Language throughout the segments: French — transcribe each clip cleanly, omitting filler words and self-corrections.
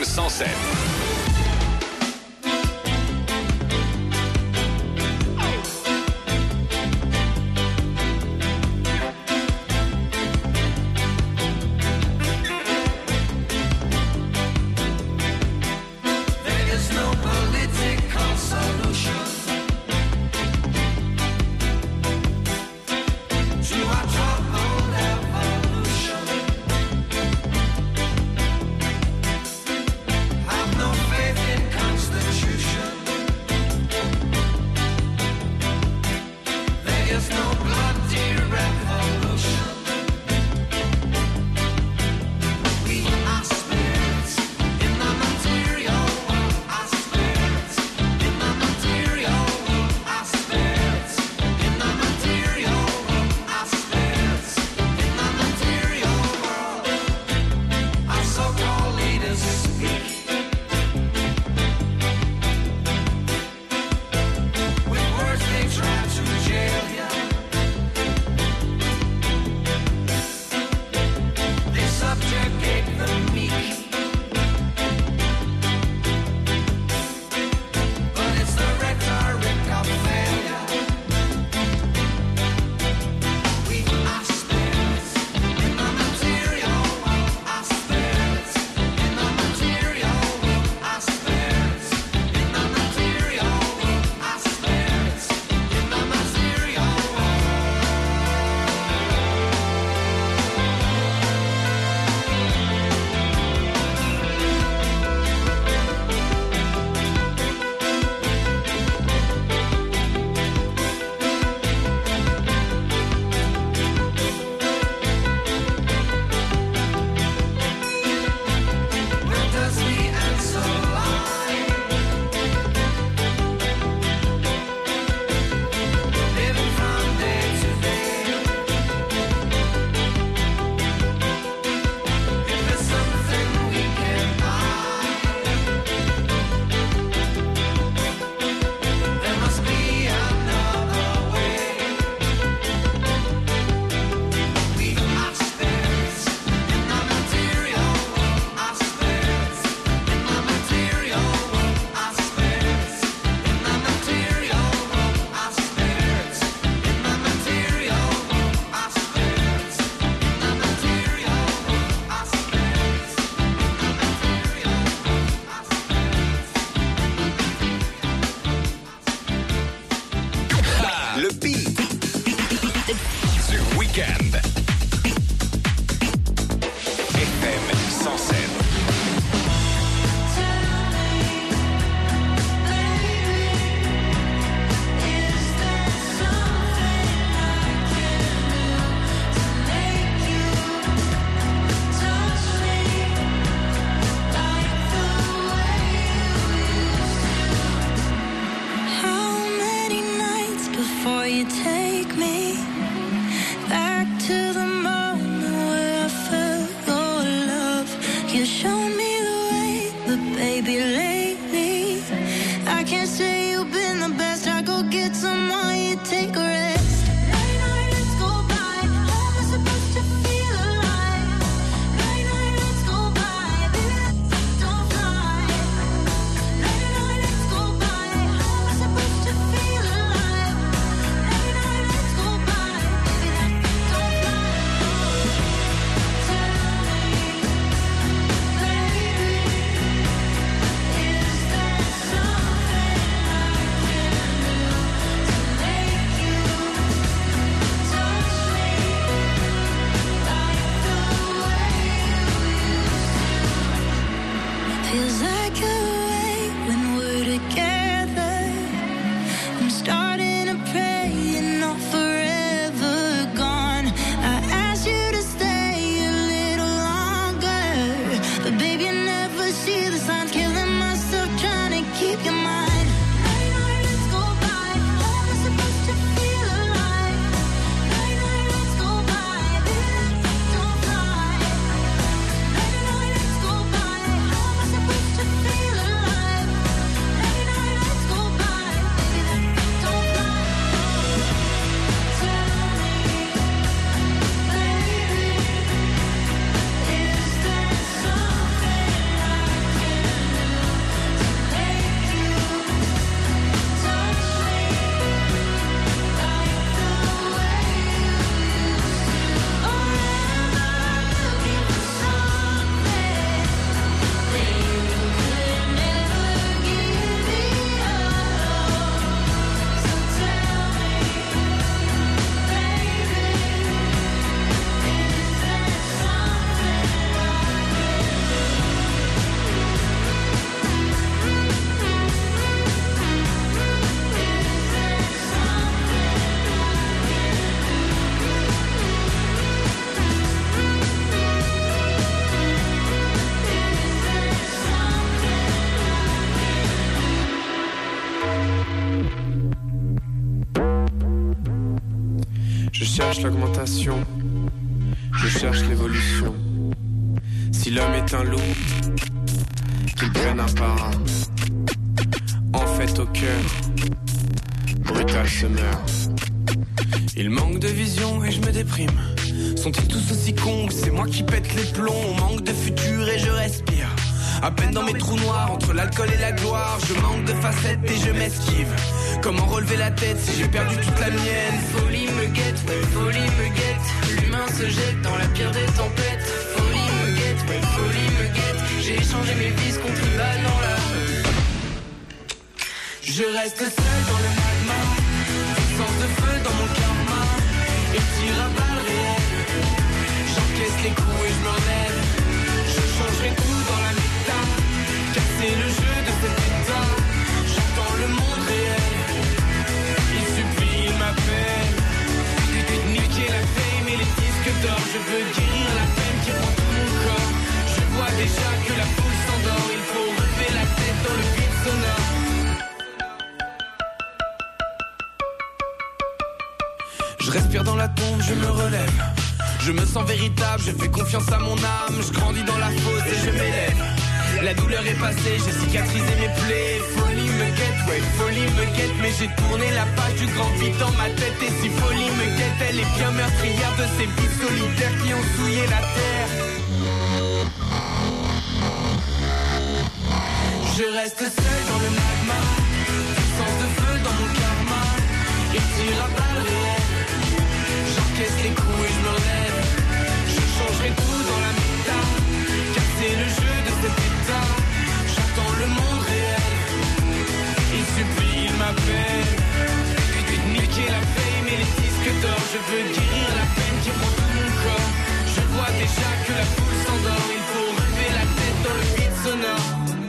FM 107. Don't Je cherche l'augmentation, je cherche l'évolution. Si l'homme est un loup, qu'il prenne un par un. En fait au cœur, brutal se meurt. Il manque de vision et je me déprime. Sont-ils tous aussi cons ou c'est moi qui pète les plombs? On manque de futur et je respire. À peine dans mes trous noirs, entre l'alcool et la gloire. Je manque de facettes et je m'esquive. Comment relever la tête si j'ai perdu toute la mienne? Folie me guette, ouais, folie me guette. L'humain se jette dans la pire des tempêtes. Folie me guette, ouais, folie me guette. J'ai échangé mes vices contre une balle dans la rue. Je reste seul dans le magma, sens de feu dans mon karma. Et tire à balles réelles. J'encaisse les coups et je me relève. Je changerai tout dans la méta. Casser le jeu de cet état. J'entends le monde réel. Il supplie, il m'appelle. Niquer la fame et les disques d'or. Je veux guérir la peine qui prend tout mon corps. Je vois déjà que la foule s'endort. Il faut relever la tête dans le vide sonore. Je respire dans la tombe, je me relève. Je me sens véritable, je fais confiance à mon âme. Je grandis dans la fosse et je m'élève. La douleur est passée, j'ai cicatrisé mes plaies. Folie me guette, ouais, folie me guette. Mais j'ai tourné la page du grand vide dans ma tête. Et si folie me guette, elle est bien meurtrière de ces vies solitaires qui ont souillé la terre. Je reste seul dans le magma, sens de feu dans mon karma. Et tire à balles réelles. J'encaisse les coups et je me relève. Je changerai tout dans la méta. Casser le jeu de cet état. J'entends le monde réel. Il supplie, il m'appelle. Niquer la fame et les disques d'or. Je veux guérir la peine qui prend tout mon corps. Je vois déjà que la foule s'endort. Il faut relever la tête dans le vide sonore.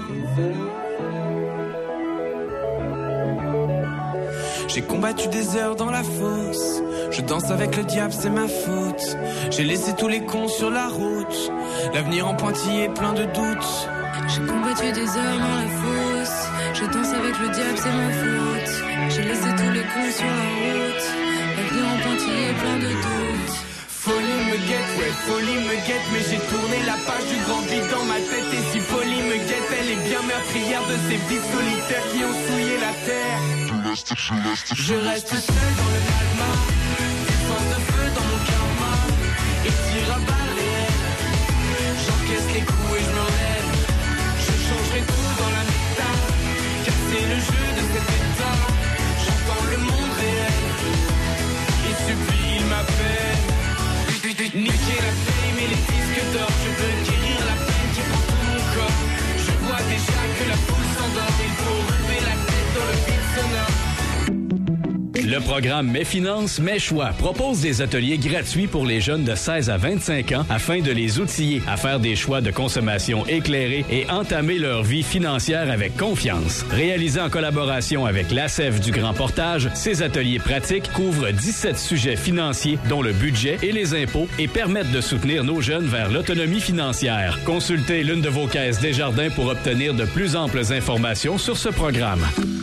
J'ai combattu des heures dans la fosse. Je danse avec le diable, c'est ma faute. J'ai laissé tous les cons sur la route. L'avenir en pointillé plein de doutes. J'ai combattu des heures dans la fosse. Je danse avec le diable, c'est ma faute. J'ai laissé tous les cons sur la route. L'avenir en pointillé plein de doutes. Folie me guette, ouais, folie me guette. Mais j'ai tourné la page du grand vide dans ma tête. Et si folie me guette, elle est bien meurtrière de ces vies solitaires qui ont souillé la terre. Je reste seul dans le magma, sens de feu dans mon karma. Et tire à balles réelles. J'encaisse les coups et je me relève. Je changerai tout dans la méta. Casser le jeu de cet état. J'entends le monde réel. Il supplie, il m'appelle. Niquer la fame et les disques d'or. Je veux guérir la peine qui prend tout mon corps. Je vois déjà que la foule s'endort. Il faut relever la tête dans le vide sonore. Le programme Mes Finances, Mes Choix propose des ateliers gratuits pour les jeunes de 16 à 25 ans afin de les outiller à faire des choix de consommation éclairés et entamer leur vie financière avec confiance. Réalisés en collaboration avec l'ACEF du Grand Portage, ces ateliers pratiques couvrent 17 sujets financiers dont le budget et les impôts et permettent de soutenir nos jeunes vers l'autonomie financière. Consultez l'une de vos caisses Desjardins pour obtenir de plus amples informations sur ce programme.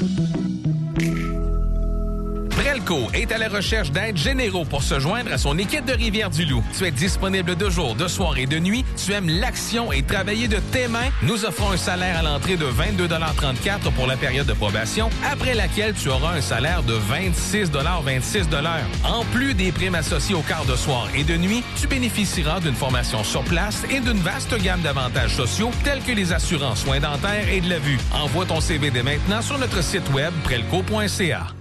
Prelco est à la recherche d'aides généraux pour se joindre à son équipe de Rivière-du-Loup. Tu es disponible de jour, de soir et de nuit. Tu aimes l'action et travailler de tes mains. Nous offrons un salaire à l'entrée de 22,34 $ pour la période de probation, après laquelle tu auras un salaire de 26,26 $. En plus des primes associées au quart de soir et de nuit, tu bénéficieras d'une formation sur place et d'une vaste gamme d'avantages sociaux tels que les assurances, soins dentaires et de la vue. Envoie ton CV dès maintenant sur notre site web prelco.ca.